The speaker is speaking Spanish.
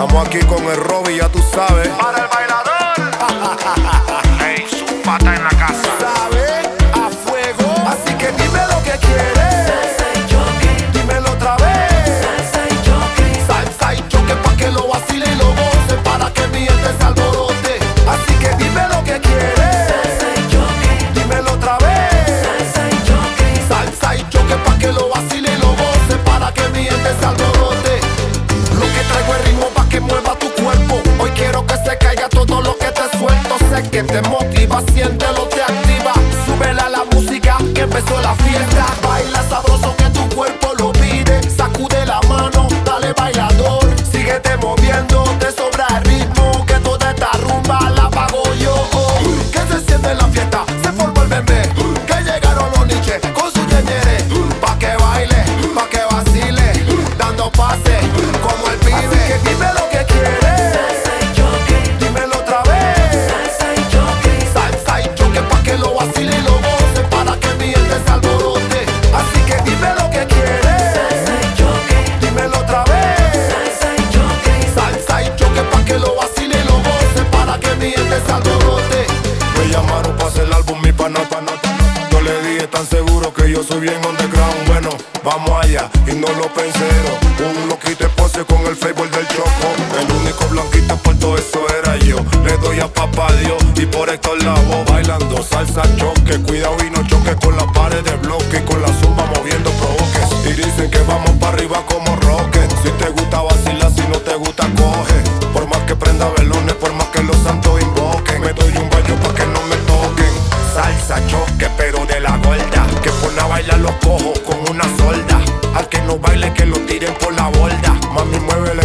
Estamos aquí con el Robbie, ya tú sabes. Para el bailador. Hey, su pata en la casa. ¿Sabes? A fuego. Así que dime lo que quieres. Salsa y choque, Dímelo otra vez. salsa y choque, Salsa y choque pa' que lo vacile y lo goce, para que mi gente se alborote. Así que dime lo que quieres. salsa y choque, Dímelo otra vez. salsa y choque, Salsa y choque pa' que lo vacile y lo goce, para que mi gente se alborote. Lo que traigo es ritmo pa' que mueva tu cuerpo. Hoy quiero que se caiga todo lo que te suelto. Sé que te motiva, siéntelo, te activa. Súbela a la música, que empezó la fiesta. Baila sabroso que tu cuerpo lo pide. Sacude la mano, dale bailador. Síguete moviendo, te sobra el ritmo. Que toda esta rumba la pago yo. Que se siente la fiesta, se formó el bebé. Que llegaron los niches con su ñeñere. Pa' que baile, pa' que vacile, dando pase como el pibe. Así que dime lo que quieres. salsa y choque, Dímelo otra vez. salsa y choque, Salsa y choque pa' que lo vacile y lo goce, para que mi gente se alborote. Así que dime lo que quieres. salsa y choque, Dímelo otra vez. salsa y choque, Salsa y choque pa' que lo vacile y lo goce, para que mi gente se alborote. Me llamaron pa' hacer el álbum, mi pana. Yo le dije tan seguro que yo soy bien underground. Bueno, vamos allá, y no lo pensé. Un loquito de pose con el flavor del choco. El único blanquito por todo eso era yo. Le doy a papá Dios y por Héctor Lavoe. Bailando salsa choque, cuidado y no choque con la pared de bloque. Y con la zumba moviendo provoques. Y dicen que vamos para arriba como rocket. Si te gusta vacilar, si no te gusta coge. Por más que prenda velones, por más que los santos invoquen. Me doy un baño pa' que no me toquen. Salsa choque pero de la gorda, que pone a bailar los cojos con una solda. Al que no baile que lo tiren por la borda. Mami mueve